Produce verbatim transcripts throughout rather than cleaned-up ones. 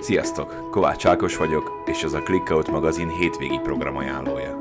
Sziasztok! Kovács Ákos vagyok, és ez a Clickout magazin hétvégi programajánlója.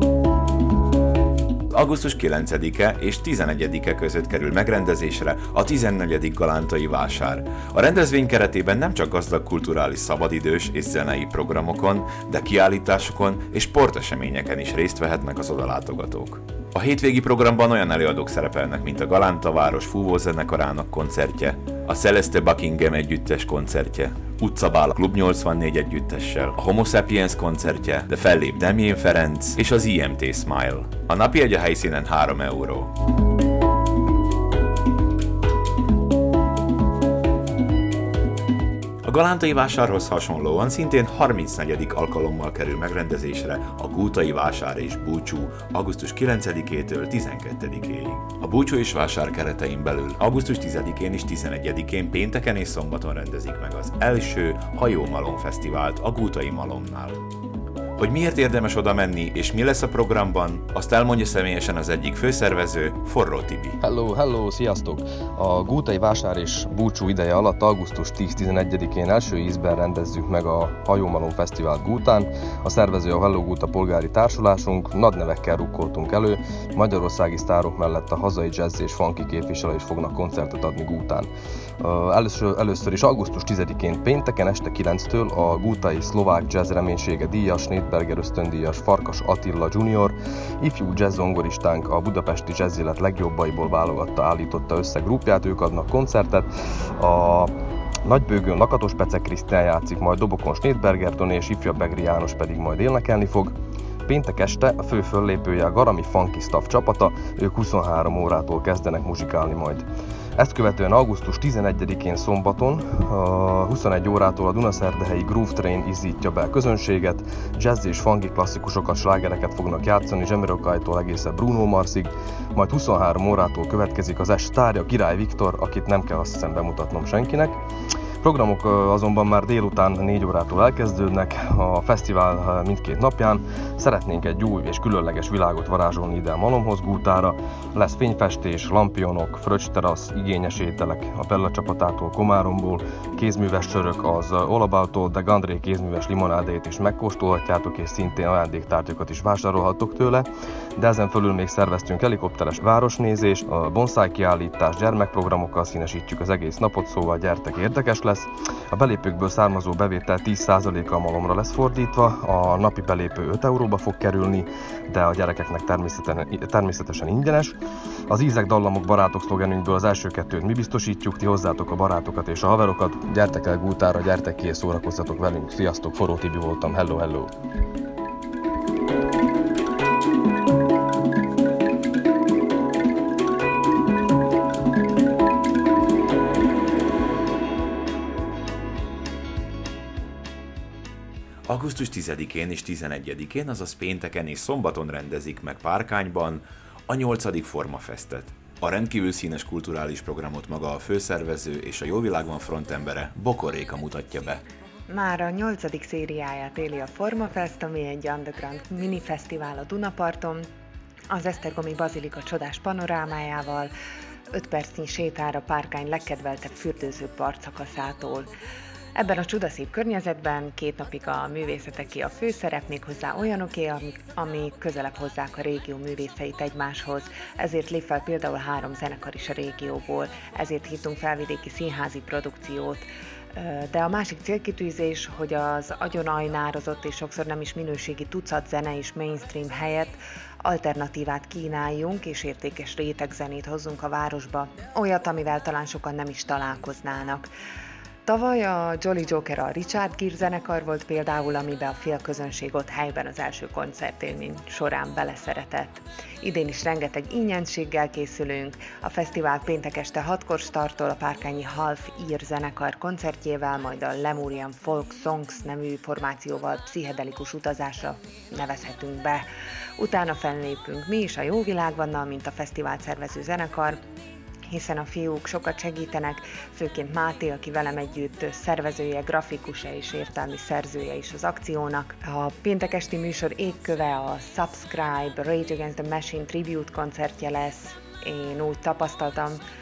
augusztus kilencedike és tizenegyedike között kerül megrendezésre a tizennegyedik galántai vásár. A rendezvény keretében nem csak gazdag kulturális szabadidős és zenei programokon, de kiállításokon és sporteseményeken is részt vehetnek az odalátogatók. A hétvégi programban olyan előadók szerepelnek, mint a Galánta város fúvózenekarának koncertje, a Celeste Buckingham együttes koncertje, Utcabál Klub nyolcvannégy együttessel, a Homo Sapiens koncertje, de fellép Damien Ferenc és az i em té Smile. A napjegy a helyszínen három euró. A galántai vásárhoz hasonlóan szintén harmincnegyedik alkalommal kerül megrendezésre a Gútai vásár és búcsú augusztus kilencedikétől tizenkettedikéig. A búcsú és vásár keretein belül augusztus tizedikén és tizenegyedikén pénteken és szombaton rendezik meg az első hajómalom fesztivált a Gútai malomnál. Hogy miért érdemes oda menni és mi lesz a programban, azt elmondja személyesen az egyik főszervező, Forró Tibi. Hello, hello, sziasztok! A Gútai vásár és búcsú ideje alatt augusztus tíz-tizenegyedikén első ízben rendezzük meg a Hajómalom Fesztivált Gútán. A szervező a Hello Gúta polgári társulásunk, nagy nevekkel rukkoltunk elő, magyarországi sztárok mellett a hazai jazz és funky képviselők is fognak koncertet adni Gútán. Először, először is augusztus tizedikén pénteken este kilenctől a Gútai Szlovák Jazz Reménysége díjas, Nétberger ösztöndíjas Farkas Attila junior, ifjú jazz zongoristánk a budapesti jazz élet legjobbaiból válogatta állította össze grupját, ők adnak koncertet. A Nagybőgőn Lakatos Pece Krisztián játszik, majd dobokon Snétberger Toni és ifjabb Begri János pedig majd énekelni fog. Péntek este a fő föllépője a Garami Funky Staff csapata, ők huszonhárom órától kezdenek muzsikálni majd. Ezt követően augusztus tizenegyedikén szombaton a huszonegy órától a Dunaszerdahelyi Groove Train izzítja be a közönséget, jazz és funky klasszikusokat, slágereket fognak játszani Jamiroquaitól egészen Bruno Marsig, majd huszonhárom órától következik az est sztárja Király Viktor, akit nem kell azt hiszem bemutatnom senkinek. Programok azonban már délután négy órától elkezdődnek a fesztivál mindkét napján. Szeretnénk egy új és különleges világot varázsolni ide a Malomhoz Gútára. Lesz fényfestés, lampionok, fröccsterasz, igényes ételek a Bella csapatától Komáromból, kézműves sörök, az All About-tól, de Gandré kézműves limonádét is megkóstolhatjátok, és szintén ajándéktárgyakat is vásárolhattok tőle. De ezen fölül még szerveztünk helikopteres városnézés, a bonszáj kiállítás, gyermekprogramokkal színesítjük az egész napot, szóval gyertek, érdekes lesz. A belépőkből származó bevétel tíz százaléka a malomra lesz fordítva, a napi belépő öt euróba fog kerülni, de a gyerekeknek természetesen, természetesen ingyenes. Az ízek, dallamok, barátok szlogenünkből az első kettőt mi biztosítjuk, ti hozzátok a barátokat és a haverokat. Gyertek el Gútára, gyertek ki és szórakozzatok velünk. Sziasztok, Forró Tibi voltam, hello, hello! augusztus tizedikén és tizenegyedikén, azaz pénteken és szombaton rendezik meg Párkányban a nyolcadik Formafestet. A rendkívül színes kulturális programot maga a főszervező és a Jó Világban frontembere, Bokor Réka mutatja be. Már a nyolcadik szériáját éli a Formafest, ami egy underground mini fesztivál a Dunaparton, az Esztergomi Bazilika csodás panorámájával, öt percnyi sétára Párkány legkedveltebb fürdőző partszakaszától. Ebben a csodaszép környezetben két napig a művészeteké a főszerep, méghozzá olyanoké, amik, amik közelebb hozzák a régió művészeit egymáshoz. Ezért lép fel például három zenekar is a régióból, ezért hívtunk felvidéki színházi produkciót. De a másik célkitűzés, hogy az agyonajnározott és sokszor nem is minőségi tucat zene és mainstream helyett alternatívát kínáljunk és értékes rétegzenét hozzunk a városba, olyat, amivel talán sokan nem is találkoznának. Tavaly a Jolly Joker a Richard Gere zenekar volt például, amiben a fél közönség ott helyben az első koncertélmény során beleszeretett. Idén is rengeteg ingyenséggel készülünk, a fesztivál péntek este hatkor startol a párkányi Half Ear zenekar koncertjével, majd a Lemurian Folk Songs nevű formációval pszichedelikus utazásra nevezhetünk be. Utána fellépünk mi is a Jó Világvannal, mint a fesztivált szervező zenekar, hiszen a fiúk sokat segítenek, főként Máté, aki velem együtt szervezője, grafikusa és értelmi szerzője is az akciónak. A péntek esti műsor égköve a Subscribe Rage Against the Machine Tribute koncertje lesz. Én úgy tapasztaltam,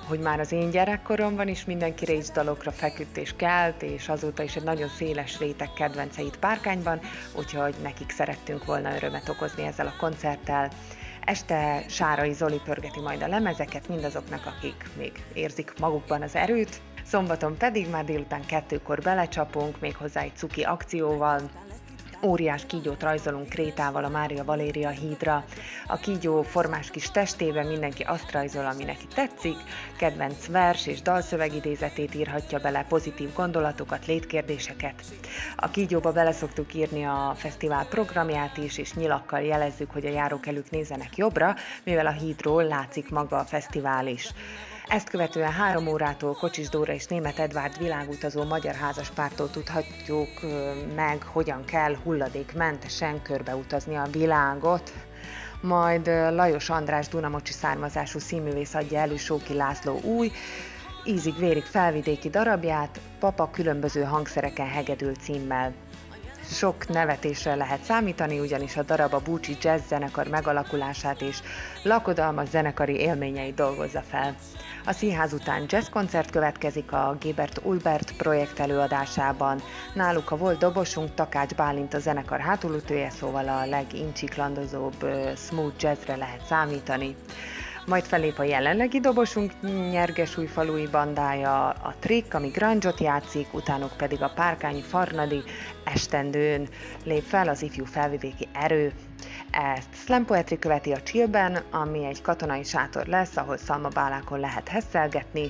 hogy már az én gyerekkoromban is mindenki rage dalokra feküdt és kelt, és azóta is egy nagyon széles réteg kedvenceit Párkányban, úgyhogy nekik szerettünk volna örömet okozni ezzel a koncerttel. Este Sárai Zoli pörgeti majd a lemezeket mindazoknak, akik még érzik magukban az erőt. Szombaton pedig már délután kettőkor belecsapunk, méghozzá egy cuki akcióval. Óriás kígyót rajzolunk krétával a Mária Valéria hídra. A kígyó formás kis testében mindenki azt rajzol, ami neki tetszik, kedvenc vers és dalszövegidézetét írhatja bele, pozitív gondolatokat, létkérdéseket. A kígyóba bele szoktuk írni a fesztivál programját is, és nyilakkal jelezzük, hogy a járókelők nézzenek jobbra, mivel a hídról látszik maga a fesztivál is. Ezt követően három órától Kocsis Dóra és Németh Edvárd világutazó magyar házaspártól tudhatjuk meg, hogyan kell hulladékmentesen körbeutazni a világot. Majd Lajos András dunamocsi származású színművész adja elő Sóki László új, ízig-vérig felvidéki darabját, Papa különböző hangszereken hegedül címmel. Sok nevetésre lehet számítani, ugyanis a darab a Bucsi Jazz zenekar megalakulását és lakodalmas zenekari élményeit dolgozza fel. A színház után jazzkoncert következik a Gébert Ulbert projekt előadásában. Náluk a volt dobosunk, Takács Bálint a zenekar hátulütője, szóval a legincsiklandozóbb smooth jazzre lehet számítani. Majd felép a jelenlegi dobosunk Nyergesújfalui bandája, a Trick, ami grunge-ot játszik, utánuk pedig a párkányi Farnadi estendőn lép fel az ifjú felvidéki erő. Ezt Slam Poetry követi a Chillben, ami egy katonai sátor lesz, ahol szalmabálákon lehet hesszelgetni,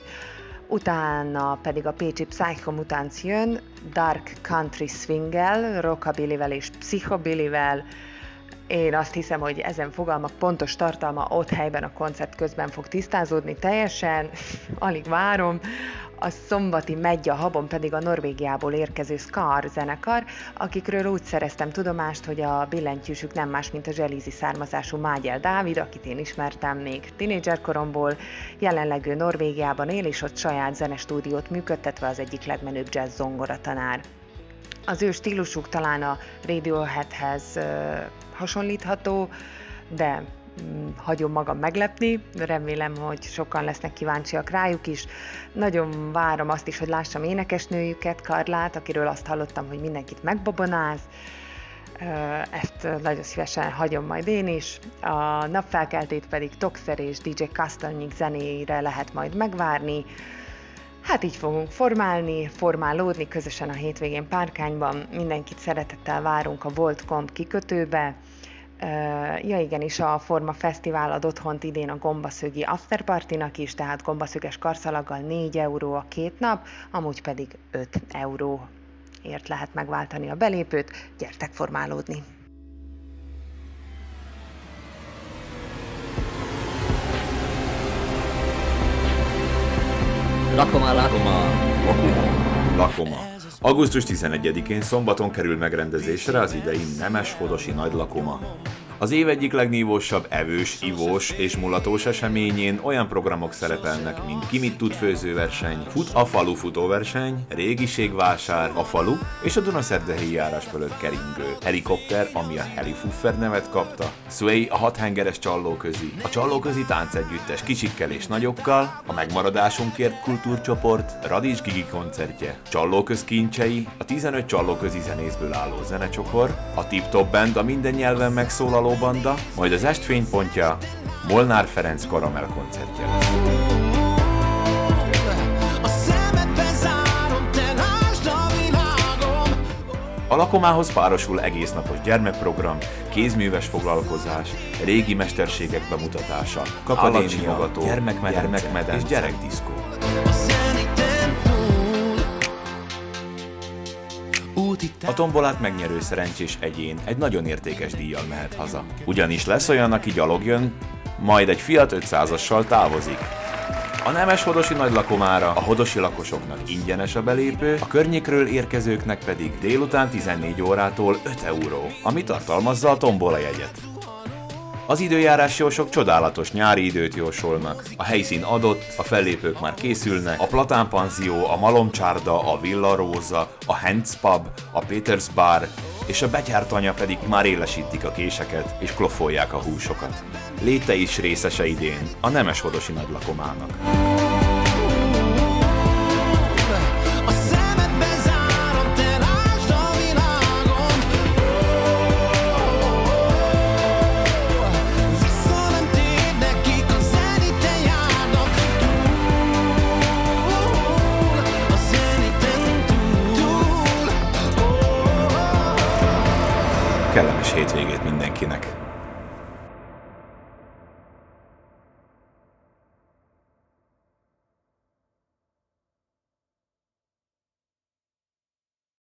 utána pedig a pécsi Psycho Mutants jön, Dark Country Swinggel, Rockabillyvel és Psychobillyvel. Én azt hiszem, hogy ezen fogalmak pontos tartalma ott helyben a koncert közben fog tisztázódni teljesen, alig várom. A szombati Medja Habon pedig a Norvégiából érkező Scar zenekar, akikről úgy szereztem tudomást, hogy a billentyűsük nem más, mint a zselízi származású Mágyel Dávid, akit én ismertem még tinédzserkoromból, jelenleg ő Norvégiában él, és ott saját zenestúdiót működtetve az egyik legmenőbb jazz zongoratanár. Az ő stílusuk talán a Radioheadhez uh, hasonlítható, de um, hagyom magam meglepni, remélem, hogy sokan lesznek kíváncsiak rájuk is. Nagyon várom azt is, hogy lássam énekesnőjüket, Karlát, akiről azt hallottam, hogy mindenkit megbabonáz. Uh, ezt nagyon szívesen hagyom majd én is. A napfelkeltét pedig Toxer és dé dzsé Kastelnyik zenéjére lehet majd megvárni. Hát így fogunk formálni, formálódni közösen a hétvégén Párkányban. Mindenkit szeretettel várunk a Volt pont com kikötőbe. Ja igenis, a Forma Fesztivál ad otthont idén a Gombaszögi afterpartinak is, tehát gombaszöges karszalaggal négy euró a két nap, amúgy pedig öt euróért lehet megváltani a belépőt. Gyertek formálódni! Lakoma, lakoma, Lakoma. Lakoma. augusztus tizenegyedikén szombaton kerül megrendezésre az idei Nemes Hodosi Nagy Lakoma. Az év egyik legnívósabb evős, ivós és mulatós eseményén olyan programok szerepelnek, mint Ki mit tud főzőverseny, Fut a falu futóverseny, Régiségvásár, a falu és a Dunaszerdahelyi járás fölött keringő, Helikopter, ami a Helifuffer nevet kapta, Sway a hathengeres csallóközi, a csallóközi táncegyüttes kicsikkel és nagyokkal, a Megmaradásunkért kultúrcsoport, Radics Gigi koncertje, Csallóköz kincsei, a tizenöt csallóközi zenészből álló zenecsokor, a Tip Top Band, a minden nyelven megszólaló banda, majd az est fénypontja Molnár Ferenc Karamell koncertje lesz. A Lakomához párosul egésznapos gyermekprogram, kézműves foglalkozás, régi mesterségek bemutatása, kakadémia, gyermekmedence, gyermekmedence és gyerekdiszkó. A tombolát megnyerő szerencsés egyén egy nagyon értékes díjjal mehet haza. Ugyanis lesz olyan, aki gyalog jön, majd egy Fiat ötszázassal távozik. A Nemes Hodosi Nagy Lakomára a hodosi lakosoknak ingyenes a belépő, a környékről érkezőknek pedig délután tizennégy órától öt euró, ami tartalmazza a tombola jegyet. Az időjárás jósok csodálatos nyári időt jósolnak. A helyszín adott, a fellépők már készülnek, a Platán Panzió, a Malomcsárda, a Villa Róza, a Hents Pub, a Peters Bar és a Betyártanya pedig már élesítik a késeket és kloffolják a húsokat. Légy te is részese idén a Nemes Hodosi Nagy Lakomának. hétvégét